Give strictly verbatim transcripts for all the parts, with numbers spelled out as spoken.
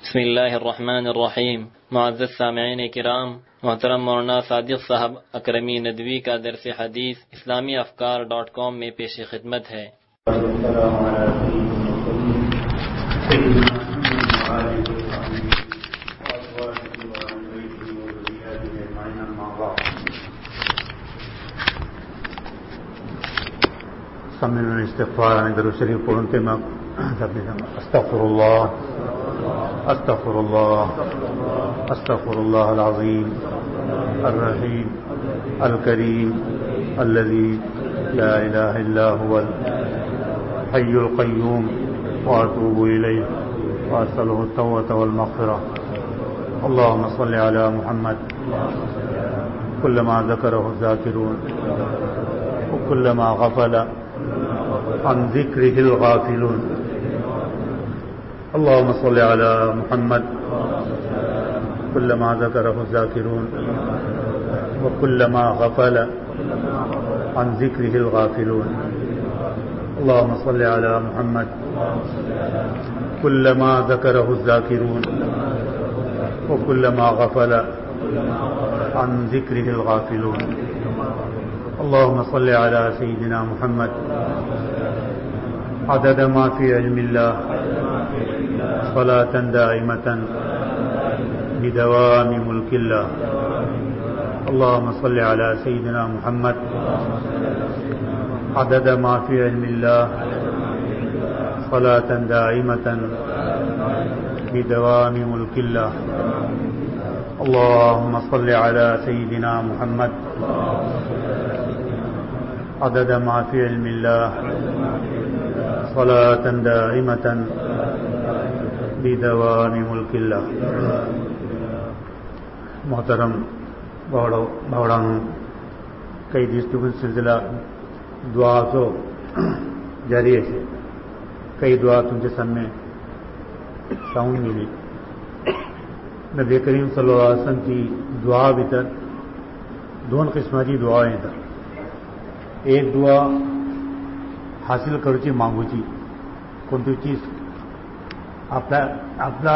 بسم اللہ الرحمن الرحیم۔ معزز سامعین کرام، محترم مولانا صادق صاحب اکرمی ندوی کا درس حدیث اسلامی افکار ڈاٹ کام میں پیش خدمت ہے۔ سامنے استغفار درود شریف پڑھتے میں استغفر اللہ استغفر اللہ استغفر اللہ العظیم الرحیم الکریم الذی لا الہ الا هو الحی القیوم واتوب الیہ واسألہ التوبۃ والمغفرہ۔ اللهم صل علی محمد كلما ذکرہ الذاکرون وكلما غفل عن ذکرہ الغافلون۔ اللهم صل على محمد كلما ذكره الذاكرون وكلما غفل عن ذكره الغافلون۔ اللهم صل على محمد كلما ذكره الذاكرون وكلما غفل عن ذكره الغافلون۔ اللهم صل على سيدنا محمد عدد ما في علم الله صلاة دائمة بدوام ملك الله۔ اللهم صل على سيدنا محمد عدد ما في علم الله صلاة دائمة بدوام ملك الله۔ اللهم صل على سيدنا محمد عدد ما في علم الله صلاة دائمة بدوام ملک اللہ۔ محترم بہڑا کئی دستوں سلسلہ دعا تو جاری ہے، کئی دعا تم کے سامنے ساؤنڈ ملی۔ نبی کریم صلی اللہ علیہ وسلم کی دعا بھی تک دون قسم کی دعائیں تھا۔ ایک دعا حاصل کروچی مانگوچی کونتی چیز اپنا اپنا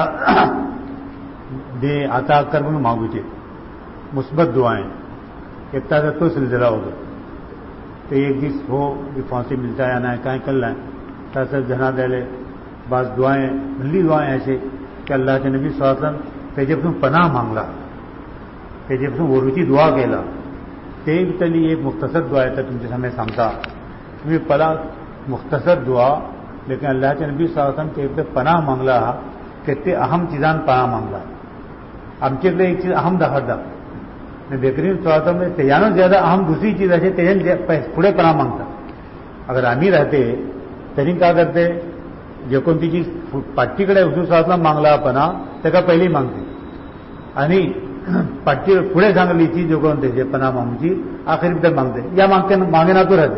دے عطا کر مانگو چے مثبت دعائیں اتنا تو سلسلہ ہوگا تو ایک دس ہو کہ پھانسی ملتا ہے نہ کہیں کر لائیں تاثر جنا دے لے بعض دعائیں ملی دعائیں ایسے کہ اللہ کے نبی صلی اللہ علیہ وسلم کہ جب تم پناہ مانگلا کہ جب تم وہ روچی دعا کہلا تیگ تلی ایک مختصر دعا تھا تم جیسا میں سامتا تمہیں پلا مختصر دعا لیکن اللہ کے نبی صلی اللہ علیہ وسلم کے پناہ مانگلا کہتے اہم چیزان پناہ مانگلا ہم کے لیے ایک چیز اہم دخر دا میں بہترین صلی اللہ علیہ وسلم میں تیانوں زیادہ اہم دوسری چیز ایسے تیان پورے پناہ مانگتا۔ اگر ہم ہی رہتے ترین کیا کرتے جو کون سی چیز پٹی کڑے حضور صلی اللہ علیہ وسلم مانگلا پناہ تو کا پہلے ہی مانگتے یعنی پٹی پورے سانگلی چیز جو کون تھے پناہ مانگو چیز آخر بھی تک مانگتے یا مانگتے مانگے نہ تو رہتے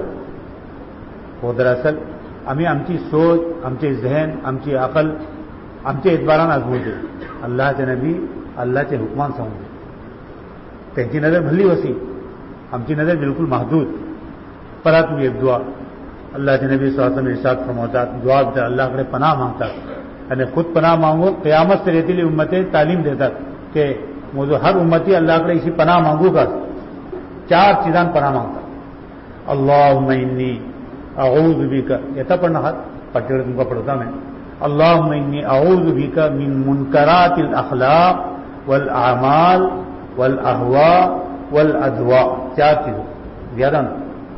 وہ دراصل ہمیں آمچی سوچ آمچے ذہن آمچی عقل آمچے اعتباران ازموجے اللہ کے نبی اللہ کے حکمان سمجھے تینچی نظر بھلی وسیع آمچی نظر بالکل محدود پرا تم ایک دعا اللہ کے نبی صلی اللہ علیہ وسلم ارشاد فرماتا دعا بتا اللہ کے پناہ مانگتا یعنی خود پناہ مانگو قیامت سے رہتی لی امتیں تعلیم دیتا کہ موضوع ہر امتی اللہ کے اسی پناہ مانگو گا چار چیزان پناہ مانگتا اللہم انی اعوذ بک یہ تھا پڑھنا ہاتھ پٹیڑ تم کا پڑھتا میں اللہم انی اعوذ بک من منکرات الاخلاق والاعمال والاہواء والادواء چار چیزوں زیادہ نا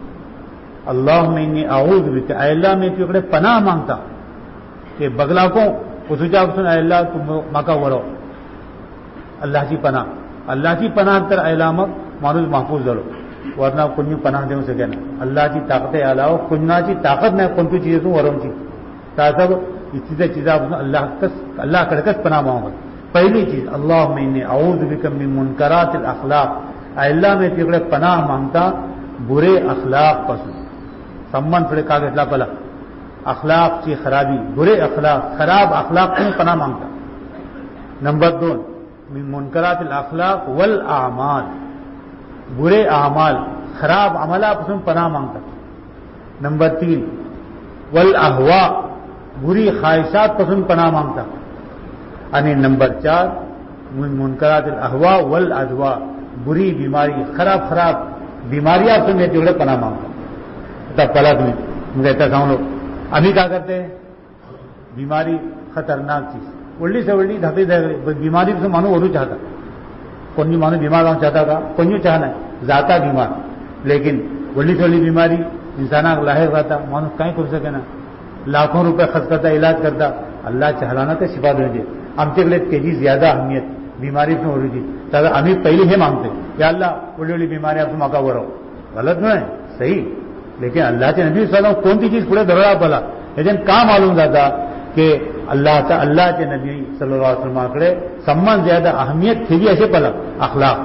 اللہم انی اعوذ بک اے اللہ میں تیوکڑے پناہ مانگتا کہ بگلا کو خصوصا سن اے اللہ تم مکہ ورو اللہ کی پناہ اللہ کی پناہ تر اے اللہ مانوس محفوظ ضرور ورنہ کنی پناہ دوں سے کہنا اللہ کی طاقت علاوہ کننا کی طاقت میں کون سی چیزیں ورم چیز تاثب چیزیں چیزیں اللہ کس اللہ کڑکس پناہ مانگا پہلی چیز اللہم انی اعوذ بک من منکرات الاخلاق اے اللہ میں تیکڑے پناہ مانگتا برے اخلاق پسند سمن پڑے کاغذ لا پلا اخلاق کی خرابی برے اخلاق خراب اخلاق میں پناہ مانگتا۔ نمبر دو من منکرات الاخلاق والاعمال برے اعمال خراب عملہ پسند پناہ مانگتا۔ نمبر تین والاہواء بری خواہشات پسند پناہ مانگتا۔ आणि नंबर चार मुनकरात अहवा वल अदवा, बुरी बीमारी, खराब खराब बीमारियां से मैं तेवढे पना मांगता. आता पला तुम्ही म्हणजे आता सांगू लो आम्ही काय करते, बीमारी खतरनाक चीज, उल्टी से उल्टी धपी धपी बीमारी से मानू ओरू चाहता. कोणी मानू बीमार होना चाहता का, कोणी चाहना जाता बीमार, लेकिन उल्टी से उल्टी बीमारी इंसानाक लाहेक राहता, माणूस काही करू सके ना, लाखों रुपये खर्च करता, इलाज करता. अल्लाह चाहला ते शिफा देते. आमच्याकडे त्याची ज्यादा अहमियत बीमारी से हो रही थी, तर आम्ही पहले हे मांगते या अल्लाह उल्टी उल्टी बीमारी आप मौका बरो. गलत नाही, सही, लेकिन अल्लाहचे नबी सल्लल्लाहु अलैहि वसल्लम कोणती चीज पुढे धरला पला याच्यानं का मालूम जाता की अल्लाहचा अल्लाहचे नबी सल्लल्लाहु अलैहि वसल्लमकडे सम्मान ज्यादा अहमियत थी असे पला अखलाक.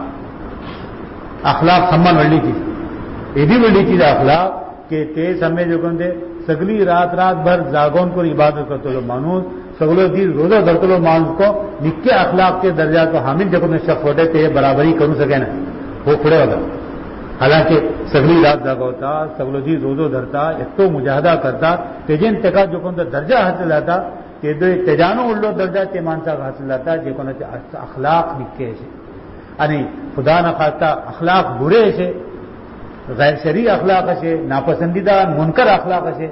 अखलाक सम्मान वडली चीज, एवढी वडली चीज अखलाक के ते समय जो कोणते सगळी रात रातभर जागोन करून इबादत करतो माणूस, सगळं दिन रोजा धरतो माणूस को निक्के अखलाक के दर्जा को हामिल जो कोण शख्स होते ते बराबरी करू सके ना, हो पुढे होता. हालांकि सगळी रात जागवता, सगळं दिन रोजो धरता, इतको मुजाहदा करता, तेजेन तेका जो कोणता दर्जा हासिल जाता ते तेजानो उडलो दर्जा ते माणसाक हासिल जाता जे कोणाचे अखलाक निक्के असे. आणि खुदा न खास्ता अखलाक बुरे असे, गैर शरी अखलाक असे, नापसंदीदा मुनकर अखलाक असे,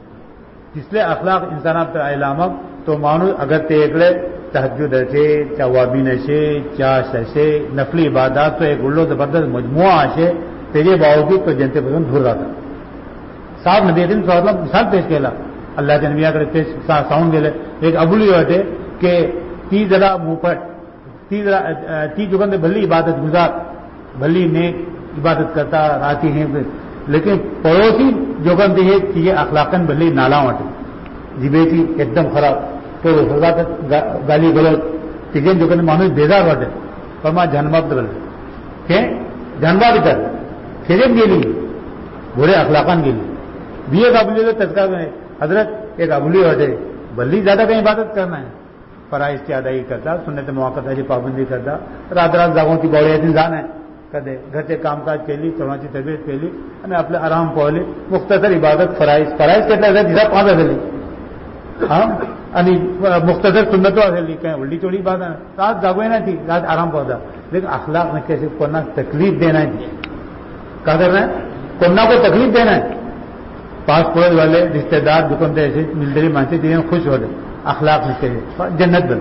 तिसले अखलाक इंसानात आयला मग तो माणूस अगर ते एकले तहज्जुद असे, चवाबीन असे, चाश असे, नफली इबादत तो एक उल्लो जबरदस्त मजमुआ असे, तेजे बावजूद तो जनतेपासून दूर राहतात. साहेब नबी करीम सल्लल्लाहु अलैहि वसल्लम मिसाल पेश केला, अल्लाहच्या नबियाकडे पेश सांगून गेले. एक अबुली होते की ती जरा मुफट, ती जरा ती जुगंदे भली इबादत गुजार, भली नेक इबादत करता राहती है, लेकिन पड़ोसी जोगंदे है तिचे अखलाकन भली नाला वाटे, जिबेची एकदम खराब, तो सदात गाली गलत, तिचे जोगंदे माणूस बेजार वाटे. पण मा जन्मात गल के जन्मा भितर खेरेत गेली, बुरे अखलाकान गेली. बी एक अबुली तत्काल हजरत एक अबुली वाटे, भली ज्यादा काही इबादत करना है, फराइज की अदाई करता, सुन्नत मुआक्कदाची पाबंदी करता, रात रात जागोन ती बवळ्याची जाण आहे, कदे घरचे कामकाज केली, चवणाची तब्येत केली आणि आपले आराम पावले. मुख्तसर इबादत फराइज फराइज केटल्या दिसा पाच आसली हा, आणि मुख्तसर सुन्नतो आसली, काय उलटी चोडी इबादत, रात जागोय ना ती, रात आराम पावता. लेकिन अखलाक नक्की असे कोणा तकलीफ देना है, का करना है, कोणा को तकलीफ देना है. पास पड़ोस वाले रिश्तेदार दुकानते ऐसे मिलतरी मानते तिने खुश होते, अखलाक निकले जन्नत बन,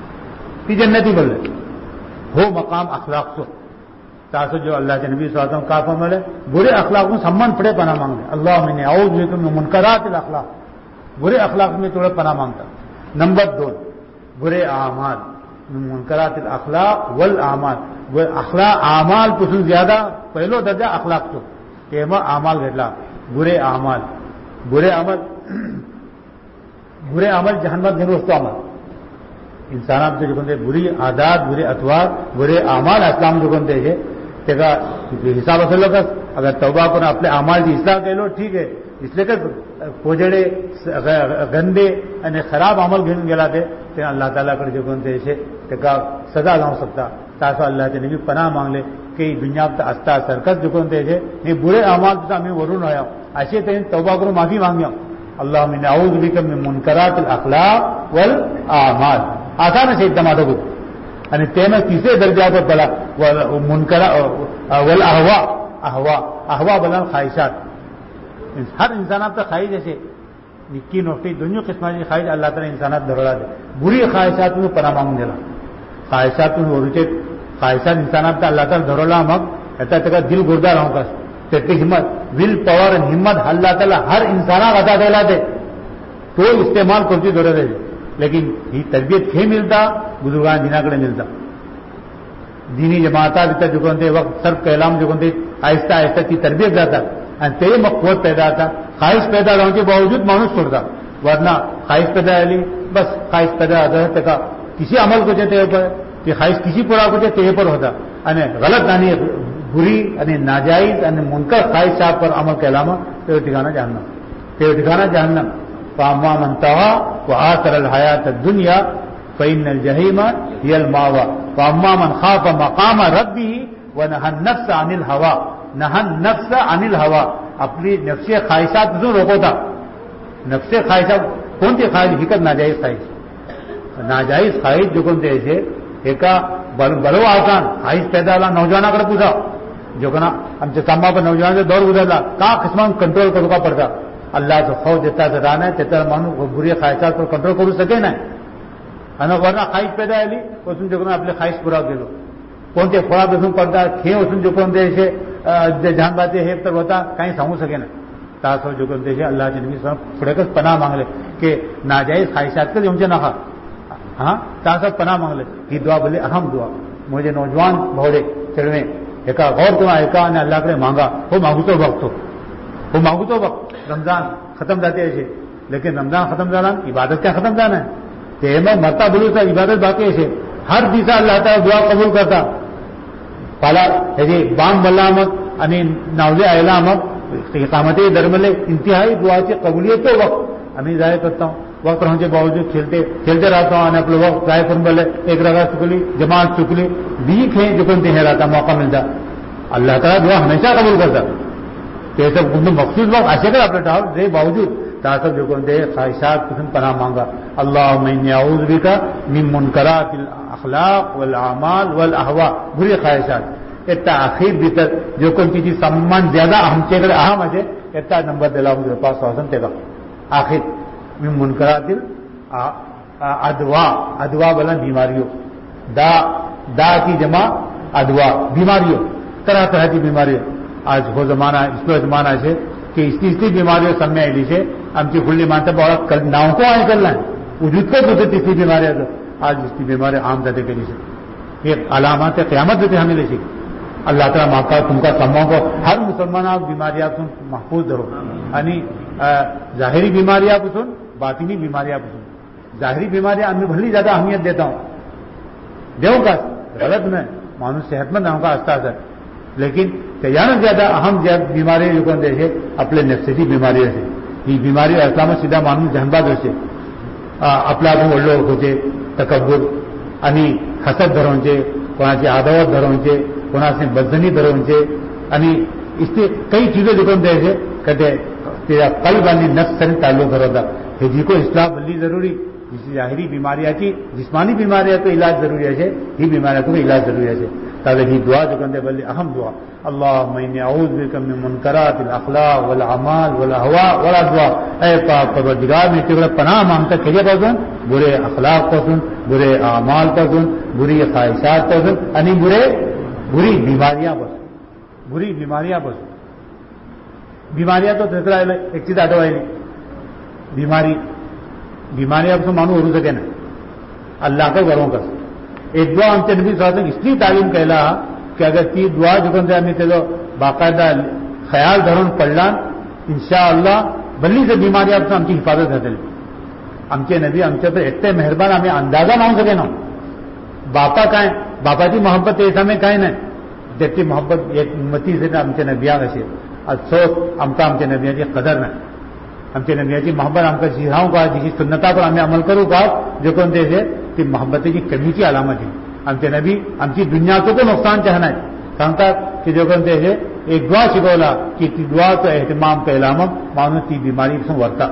ती जन्नती बोले हो मकाम अखलाक सो. तासो जो अल्लाह के नबी सल्लल्लाहु अलैहि वसल्लम का फरमाले बुरे अखलाक में सम्मान पड़े पना मांगते. अल्लाह मैंने औज़ बिका मिन मुनकरातिल अखलाक, बुरे अखलाक में थोड़ा पना मांगता. नंबर दो बुरे आमाल, मुनकरातिल अखलाक वल आमाल, वो अखलाक आमाल पासून ज्यादा पहिलो दर्जा अखलाक तो तेव्हा आमाल घेतला. बुरे अमाल, बुरे अमल, बुरे अमल जहन्नमात घेऊन असतो. अमल इंसानात जो कोणते बुरी आदात, बुरे अथवार, बुरे अमाल असलाम जो कोणते आहे त्याचा हिसाब असेल का, अगर तौबा करून आपले अमालची इस्लाह केलो ठीक आहे, इसलिए का पोजडे गंदे आणि खराब अमल घेऊन गेला ते ते अल्लाह तालाकडे जो कोणते आहे त्याका सजा जाऊ शकता. तासो अल्लाहचे नबी पनाह मागले की दुनियात असता सरकत जो कोणते आहे हे बुरे अमाल तुझा आम्ही वरून आया, असे त्यांनी तौबा करून माफी मागल्या. अल्लाह मिन औज़ बिका मिन मुनकरातिल अखलाक वल आमाल, आसान है एकदम अदब. आणि त्यानं तिसरे दर्जावर पला मुनकरा वल अहवा, अहवा अहवा बला ख्वाहिशात. हर इंसानात तर ख्वाहिश असे निक्की नोटी दोन्ही किस्माची ख्वाहिश अल्लाह ताला इंसानात धरला दे. बुरी ख्वाहिशातून पना मागून दिला, ख्वाहिशातून वरूचे ख्वाहिशात इंसानात अल्लाह ताला धरवला. मग याचा त्याचा दिल गुरदार राहू का, त्याची हिम्मत विल पॉवर हिम्मत अल्लाह ताला हर इंसानाक अदा दिला दे, तो इस्तेमाल करची गरज आहे. लेकिन ही तरबियत हे मिळता बुजुर्गां दिनाकडे मिळता. दिनी जमाता भितर जो कोणते वक्त सर्व कैलाम जो कोणते आहिस्ता आहिस्ता ती तरबियत जातात आणि ते मग कुवत पैदा होता. ख्वाहिश पैदा होण्याचे बावजूद माणूस सोडता, वरना ख्वाहिश पैदा आली बस ख्वाहिश पैदा होता का किसी अमल को ते पर ती ख्वाहिश किसी पूरा को ते पर होता आणि गलत आणि बुरी आणि नाजायज आणि मुनकर ख्वाहिशा पर अमल केला मग ते ठिकाणा जहन्नम, ते ठिकाणा जहन्नम. فأما من طغى وآثر الحياة الدنيا فإن الجحيم هي المأوى وأما من خاف مقام ربه ونهى النفس عن الهوى, نهى النفس عن الهوى, अपनी नफ्सी ख्वाहिशात जो रोकवता. नफ्सी ख्वाहिशात कोणती ख्वाहिश, हिकत नाजायज ख्वाहिश, ناجائز خواہش جو کون دے سے ایک بلو آسان خواہش پیدا لا نوجوان کر پوچھا جو کنا ہم سے تمبا پر نوجوان سے دور گزرلا کا قسم کنٹرول کرو کا پڑتا اللہ سے خوف دیتا سے رانا ہے تیتا مانو بری خواہشات کو کنٹرول کرو سکے نا ورنہ خواہش پیدا ہے لی اس جو کنا اپنے خواہش پورا دے دو کون سے تھوڑا بسم پڑتا کھے اس جو کون دے سے جان باتیں ہے تب ہوتا کہیں سمجھ سکے نا تاسو جو کون دے سے اللہ کے نبی صلی اللہ علیہ وسلم پڑے کر پناہ مانگ لے کہ ناجائز خواہشات کے جو مجھے نہ کھا ہاں تاسو پناہ مانگ لے یہ دعا بولے اہم دعا مجھے نوجوان بھوڑے چڑھویں ایک غور دعا ایک نے اللہ کے مانگا وہ مانگو تو وقت ہو وہ مانگو تو وقت رمضان ختم جاتے ایسے لیکن رمضان ختم جانا عبادت کیا ختم جانا ہے میں مرتا بولو تھا عبادت باقی ایسے ہر دیسا اللہ تعالیٰ دعا قبول کرتا پالا بام بلامت یعنی ناوزے اعلامت اقامت درملے انتہائی دعا کی قبولیت تو وقت ہمیں ضائع کرتا ہوں وقت رہنے کے باوجود کھیلتے کھیلتے رہتا ہوں اپنے وقت ضائع کرنے والے ایک رگا چکلی جماعت چکلی بیک ہے جو کون دے رہتا موقع ملتا اللہ تعالیٰ دعا ہمیشہ قبول کرتا تو یہ سب مخصوص وقت ایسے کر اپنے ٹاؤ دے باوجود تاسب جو کون دے خواہشات قسم پناہ مانگا اللہ انی اعوذ بک من منکرات الاخلاق والاعمال والاہواء بری خواہشات اتنا آخر بھیتر جو کون چیز سامان زیادہ اہم چیز اہم ہے اتنا نمبر دلا مجھے پاس سوسن تے گا آخر من منکرات ادوا ادوا بلا بیماریوں دا دا کی جمع ادوا بیماریوں طرح طرح کی بیماریوں آج وہ زمانہ اس کو زمانہ سے کہ اس کی بیماریوں سب میں آئی سے ہم کی کھلی مانتا بہت ناؤں کو آئے کرنا ہے وجود کو دوسرے تیسری بیماریاں تو آج اس کی بیماری عام زدے کے لیے یہ علامات قیامت دیتے ہمیں لے سی اللہ تعالیٰ ماں کا تم کا سماؤں کو ہر مسلمان آپ بیماریاں تم محفوظ دھرو یعنی ظاہری بیماریاں کو سن باطنی بیماریاں کو سن ظاہری بیماریاں میں بھلی زیادہ اہمیت دیتا ہوں دیو کا غلط میں مانو صحت مند ہوں کا استاذ ہے لیکن تیار زیادہ اہم بیماریاں جو کون دیکھے اپنے نفسیتی بیماریاں سے یہ بیماری اسلام سیدھا مانو جہنباد سے اپنا کو لوگ ہوتے تکبر یعنی حسد دھرونچے کونا سے عداوت دھرونچے کونا سے بدزنی دھرونچے یعنی اس سے کئی چیزیں جو کون دیکھے کہتے تیرا قلب یعنی نفس سے تعلق دھروتا کہ جی کو اصلاح بلی ضروری جس ظاہری بیماریاں کی جسمانی بیماریاں کو علاج ضروری ہے یہ بیماریاں کو علاج ضروری ہے تاکہ یہ دعا جو کہتے بلی اہم دعا اللہم انی اعوذ بک من منکرات الاخلاق والاعمال والاہواء ولا دعا اے پاک پروردگار میں تیرے پناہ مانگتا کھجے پسند برے اخلاق پسند برے اعمال پسند بری خواہشات پسند یعنی برے بری بیماریاں پسند بری بیماریاں پسند بیماریاں تو دوسرا ایک چیز آٹو ہے بیماری بیماریاں تو مانو ہو سکے نا اللہ کے گھروں کا ایک دعا ہم نبی صلی اللہ علیہ وسلم اس لیے تعلیم کہلا کہ اگر تی دعا جو کرتے ہمیں تو باقاعدہ خیال دھرون پڑھلان انشاءاللہ بلی سے بیماری آپ سے ہم کی حفاظت ہے ہم کے نبی ہم سے تو اتنے مہربان ہمیں اندازہ نہ ہو سکے نا باپا کہیں باپا کی محبت ایسا میں کہیں نا جبکہ محبت ایک امتی سے ہم کے نبیاں ویسے افسوس ہم کا ہم کے نبیاں کی قدر نہ ہم کے نبیاں کی محبت ہم کا جیراؤں کا جس سنتا پر ہمیں عمل کروں گا جو کون دے سے کہ محبت کی کمی کی علامت ہے ہم کے نبی ہم کی دنیا کو تو نقصان چاہنا ہے کہتا کہ جو کہتے ہیں ایک دعا سکھولا کہ تی دعا تو اہتمام کا علامت مانو تی بیماری سے ورتا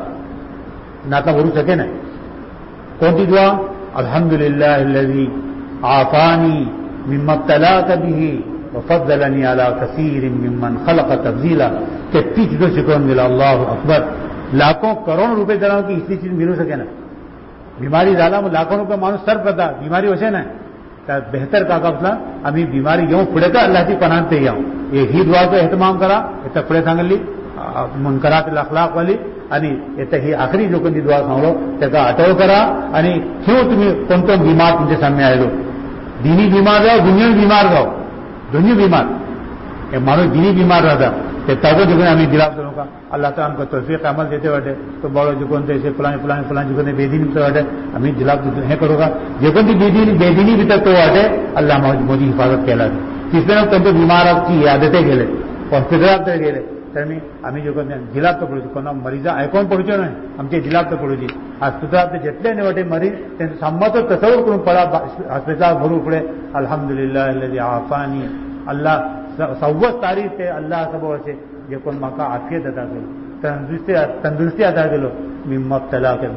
نہ تو ورو سکے نا کون سی دعا الحمدللہ الذی عافانی مما ابتلاک به وفضلنی علی کثیر ممن خلق تفضیلا کہ تی چیزوں سکون ملا اللہ اکبر لاکھوں کروڑوں روپے دروں کی اسی چیز ملو سکے نا بیماری زیادہ لاکھوں روپے مانو سر پتا بیماری ویسے نا بہتر کا قبضہ ابھی بیماری یوں پڑے گا اللہ کی پناہ تے جاؤں یہ ہی دعا کو اہتمام کرا اتنا پڑے سانگ لی منکرات الاخلاق والی یعنی اتنا ہی آخری جو کن دعا سانگلو تکا اٹو کرا یعنی کیوں تمہیں کون کون بیمار تم سے سامنے آئے لو دینی بیمار رہو دنیا بیمار رہو دنیا بیمار مانو دینی بیمار رہتا تب جو ہمیں دلا کروں گا اللہ تعالیٰ ہم کو توفیق عمل دیتے بیٹھے تو بڑوں جو کون سے فلاں فلاں فلاں جو بے دینی تو بیٹھے ہمیں دلا ہے کرو گا جو کون بے دینی بے دینی بھی تک تو بیٹھے اللہ موجی حفاظت کہلا دے کس طرح تم تو بیمار آپ کی عادتیں گھیلے ہاسپٹل آپ تک گھیلے ترمی ہمیں جو کہتے ہیں جلا تو پڑو کون مریض آئے پڑھو نا ہم کے جلا تو پڑو جی ہاسپٹل آپ جتنے نے بیٹھے مریض سمت تو تصور کروں پڑا ہاسپٹل بھرو پڑے الحمدللہ عافانی اللہ سوت تاریخ ہے اللہ سب سے یہ کون ماں کا عافیت ادا کرو تندرستی تندرستی ادا کرو مما ابتلا کبھی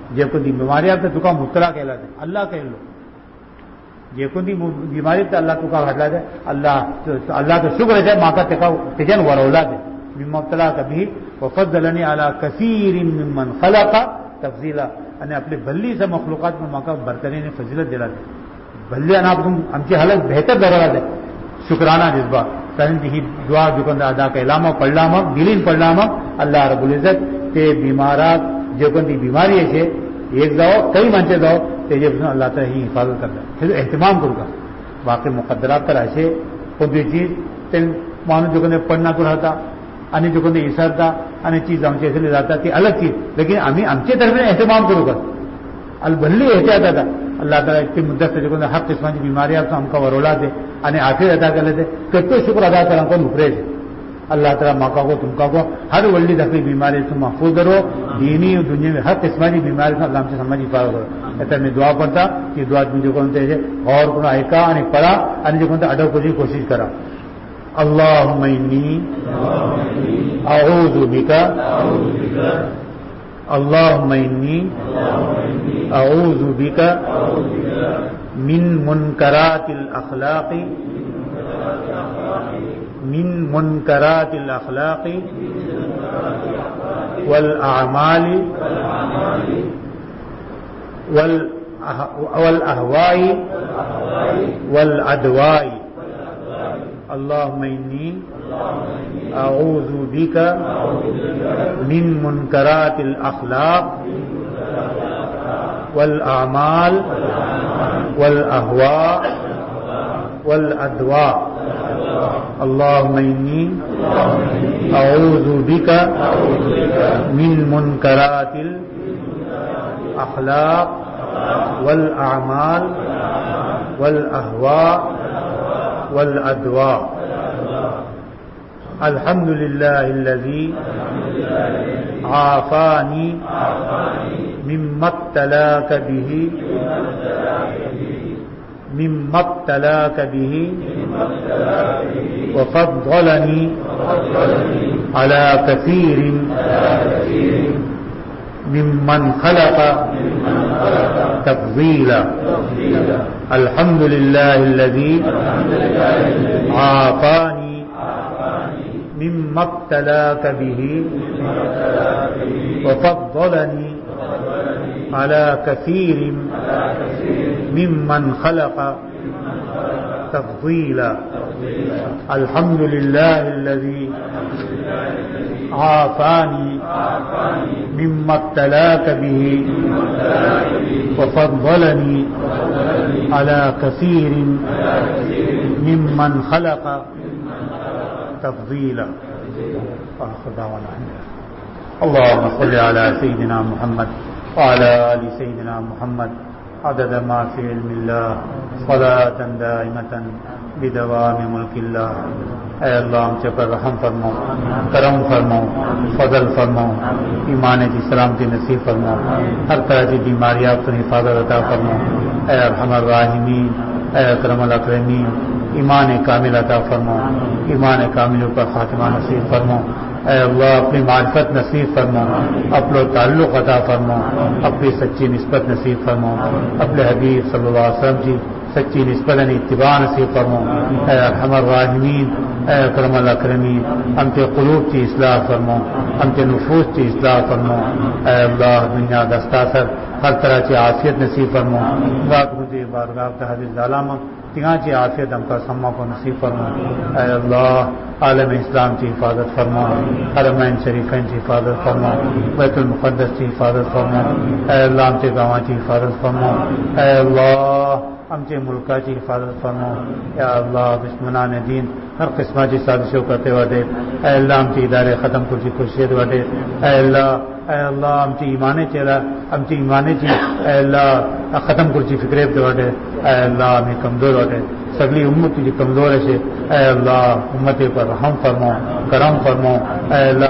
جب کوئی بیماری آپ تو کا مبتلا کہلاتے اللہ کہہ لو یہ کوئی بیماری تو اللہ تو کا ہٹلا دے اللہ اللہ کا شکر ہے ماں کا تجن ورولا دے مبتلا کبھی وفضلنی علی کثیر ممن خلق تفضیلا અને આપણે ભલ્લી સે મખલુકાત માં માકા બરતરીની ફજીલત દિલા દે ભલ્લી અને આપ આમची હાલત બહેતર દરવા દે શુક્રાના જज्बा તનથી દુઆ દુકંદ અદા કલામા પઢલામા દિલીન પઢલામા અલ્લાહ રબ્બુલ ઇઝ્ઝત તે બીમારાત જે કોની બીમારી છે એક જાઓ કઈ મંચે જાઓ તે જે અલ્લાહ તાala ही हिफाजत करता है फिर एहतमाम करूंगा वाकई मुकद्दरात पर ऐसे कोणती चीज ते माणूस जो कोणी पडना तो राहता आणि जो कोणी विसरता आणि चीज आमच्या इथे जाता ती अलग चीज लेकिन आम्ही आमच्या तर्फे एहतमाम करू का अलभल्ली एहतियात आता अल्लाह ताला इतकी मुद्दत से जो कोणी हर किस्माची बीमारी आपको हमका वरोला दे आणि आखिर अदा केले ते कितो शुक्र अदा करा को नुकरे अल्लाह ताला माका को तुमका को हर वल्ली दखली बीमारी से महफूज करो दीनी और दुनिया में हर किस्माची बीमारी से अल्लाह हमसे समझी पार करो आता मैं दुआ पढ़ता की दुआ जो कोणते और कोण ऐका आणि पळा आणि जो कोणते अडवण्याची कोशिश करा اللهم إني أعوذ بك اللهم إني أعوذ بك من منكرات الأخلاق من منكرات الأخلاق والأعمال والأهواء والأدواء اللهم إني أعوذ بك من منكرات الأخلاق والأعمال والأهواء والأدواء اللهم إني أعوذ بك من منكرات الأخلاق والأعمال والأهواء والأدواء الحمد لله الذي عافاني مما ابتلاك به مما ابتلاك به وفضلني على كثير ممن خلق تفضيلا الحمد لله الذي عافاني مما ابتلاك به وفضلني على كثير ممن خلق تفضيلا الحمد لله الذي عافاني مما ابتلاك به وفضلني على كثير ممن خلق تفضيلا آخر دعوانا اللهم صل على سيدنا محمد وعلى آل سيدنا محمد عدد ما في علم الله صلاة دائمة بدوام ملک اللہ. اے اللہ ہم سے پر رحم فرماؤ، کرم فرماؤ، فضل فرماؤ، ایمان کی سلامتی نصیب فرماؤ، ہر طرح کی بیماریاں سے حفاظت عطا فرماؤ. اے ارحم الراحمین، اے اکرم الاکرمین، ایمان کامل عطا فرماؤ، ایمان کامل پر خاتمہ نصیب فرماؤ. اے اللہ اپنی معرفت نصیب فرماؤ، اپنا تعلق عطا فرماؤ، اپنی سچی نسبت نصیب فرماؤ، اپنے حبیب صلی اللہ علیہ وسلم جی سچی نسبت اتباع نصیب فرماؤ. اے ارحم الراحمین، اے اکرم الاکرمین، ہم کے قلوب کی اصلاح فرماؤ، ہم کے نفوس کی اصلاح فرماؤ. اے اللہ دنیا دستاثر ہر طرح کی عافیت نصیب فرماؤ. بات مجھے بارگاہ تحدید ظالمہ تیغاں کی عافیت ہم کا سما کو نصیب فرماؤ. اے اللہ عالم اسلام کی حفاظت فرماؤ، حرمین شریفین کی حفاظت فرماؤ، بیت المقدس کی حفاظت فرماؤ. اے اللہ ہم سے گاواں کی حفاظت فرماؤ. اے اللہ ہم سے ملکہ کی حفاظت فرماؤ. یا اللہ دشمنان دین ہر قسم کی سازشوں کرتے وڈے. اے اللہ ہم سے ادارے ختم کرتی خورشید وڈے. اے اللہ اے اللہ ہم سے ایمانے چہرہ ہم سے ایمانے چی اے اللہ ختم کرتی فکریب دے وڈے. اے اللہ ہمیں کمزور وڈے سگلی امت کی کمزور ہے. اے اللہ امت پر رحم فرماؤ، کرم فرماؤ. اے اللہ دینی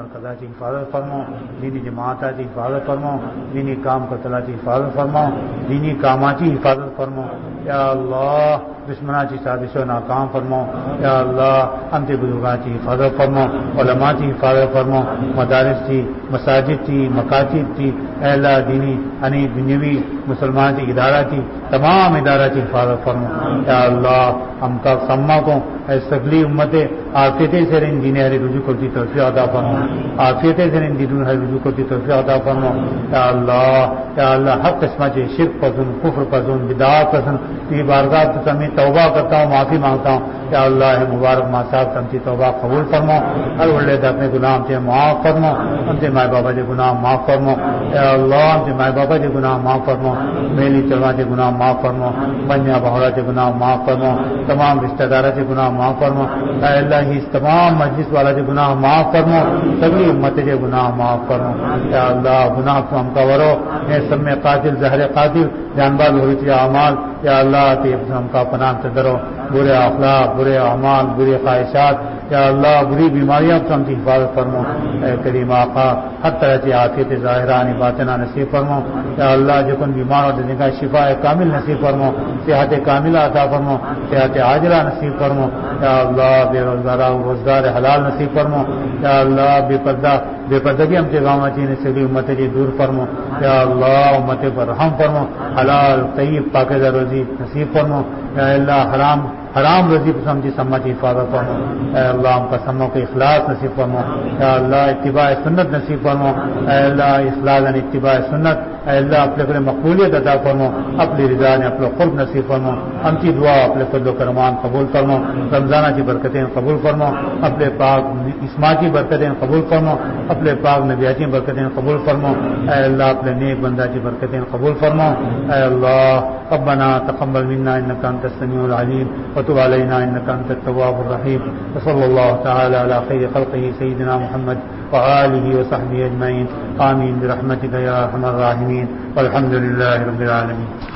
مرکزہ کی حفاظت فرماؤ، دینی جماعتہ کی حفاظت فرماؤ، دینی کام کرتلا کی حفاظت فرماؤ، دینی کاماں کی حفاظت فرماؤ یا اللہ، دشمنا کی سازشوں ناکام فرماؤ یا اللہ، ہم سے بزرگاں کی حفاظت فرماؤ، علماء کی حفاظت فرماؤ، مدارس کی، مساجد کی، مکاتب کی، اے اللہ دینی انی دنیوی مسلمان کی ادارہ کی تمام ادارہ کی حفاظت فرماؤ یا اللہ، ہم کا سما کو اے سگلی امت عافیتیں سے ان دین ہری رجوع کرتی توفیق عطا فرماؤ، عافیتیں سے ان دین ہری رجوع کرتی توفیق عطا فرماؤ یا اللہ، یا اللہ حق قسمہ سے شرک پسند، کفر پسند، بدعات پسند کی بارگاہ سے میں توبہ کرتا ہوں، معافی مانگتا ہوں یا اللہ ہے مبارک ماں صاحب ہم کی توبہ قبول فرماؤ، ہر ولے اپنے گناہ ہم سے معاف فرماؤ، ہم سے مائے بابا کے گناہ معاف فرماؤ یا اللہ، ہم سے مائے بابا کے گناہ معاف فرماؤ، میلی چلوا کے گناہ معاف فرماؤ، بنیا بہوڑا کے گناہ معاف فرماؤ، تمام رشتہ داروں کے گناہ معاف فرماؤ اے اللہ، ہی تمام مجلس والا کے گناہ معاف فرماؤ، سبھی امت کے گناہ معاف فرماؤ یا اللہ، گناہ تو ہم کا ورو اے سب میں قاتل زہر قاتل جانباز ہوئی اعمال یا اللہ تے ہم کا پناہ سے درو، برے اخلاق، برے اعمال، برے خواہشات یا اللہ، بری بیماریاں سے ہم کی حفاظت فرماؤ اے کریم آقا، ہر طرح کی عافیت ظاہرہ باطنہ نصیب فرماؤ یا اللہ، جو کن بیمار اور جن کا شفا کامل نصیب فرماؤ، صحت کاملہ عطا فرماؤ، صحت عاجلہ نصیب فرماؤ یا اللہ، بے روزگارہ روزگار حلال نصیب فرماؤ یا اللہ، بے پردہ بے پردگی ہم سے گاؤں چین سے بھی امت جی دور فرماؤ یا اللہ، امت پر رحم فرماؤ، حلال طیب پاکیزہ روزی نصیب فرماؤ یا اللہ، حرام حرام روزی ہم کی سما کی حفاظت فرماؤ اے اللہ، ہم کا سما کو اخلاص نصیب فرماؤ یا اللہ، اتباع سنت نصیب فرماؤ اے اللہ، اخلاص یعنی اتباع سنت اے اللہ، اپنے اپنے مقبولیت عطا فرماؤ، اپنی رضا نے اپنے قرب نصیب فرماؤ، ہم کی دعا اپنے فضل و کرمان قبول فرماؤ، رمضانہ کی برکتیں قبول فرماؤ، اپنے پاک اسما کی برکتیں قبول فرماؤ، اپنے پاک نبیات کی برکتیں قبول فرماؤ اے اللہ، اپنے نیک بندہ کی برکتیں قبول فرماؤ اے اللہ، ربنا تقبل منا انك انت السميع العليم وتب علينا انك انت التواب الرحيم وصلى الله تعالى على خير خلقه سيدنا محمد وآله وصحبه اجمعين آمين برحمتك يا ارحم الراحمين والحمد لله رب العالمين.